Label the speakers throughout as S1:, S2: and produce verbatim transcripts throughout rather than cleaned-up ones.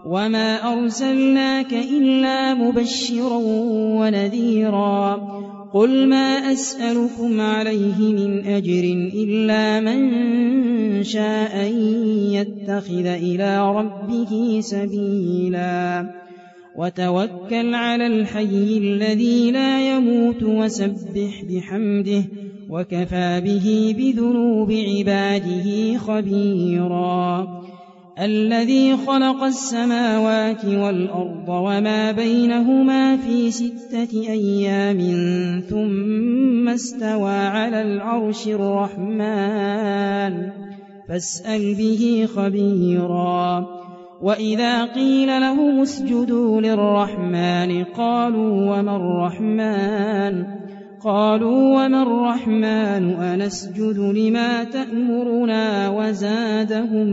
S1: وما أرسلناك إلا مبشرا ونذيرا قل ما أسألكم عليه من أجر إلا من شاء أن يتخذ إلى ربه سبيلا وتوكل على الحي الذي لا يموت وسبح بحمده وكفى به بذنوب عباده خبيرا الذي خلق السماوات والأرض وما بينهما في ستة أيام ثم استوى على العرش الرحمن فاسأل به خبيرا وإذا قيل لهم اسجدوا للرحمن قالوا وما الرحمن قالوا وما الرحمن أنسجد لما تأمرنا وزادهم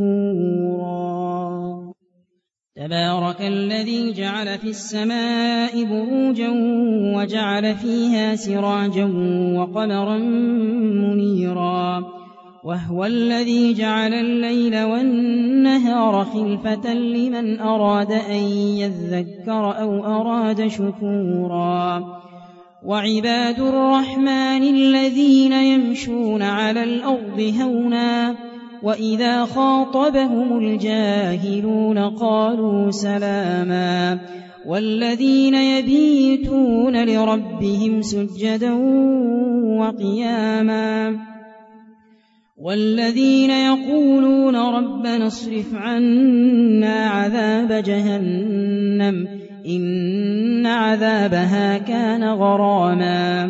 S1: نفورا تبارك الذي جعل في السماء بروجا وجعل فيها سراجا وقمرا منيرا وهو الذي جعل الليل والنهار خلفة لمن أراد أن يذكر أو أراد شكورا وعباد الرحمن الذين يمشون على الأرض هونا وإذا خاطبهم الجاهلون قالوا سلاما والذين يبيتون لربهم سجدا وقياما والذين يقولون ربنا اصرف عنا عذاب جهنم إن عذابها كان غراما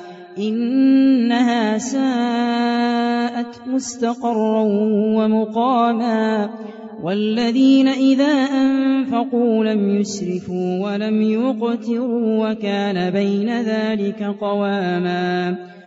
S1: إنها ساءت مستقرا ومقاما والذين إذا أنفقوا لم يسرفوا ولم يقتروا وكان بين ذلك قواما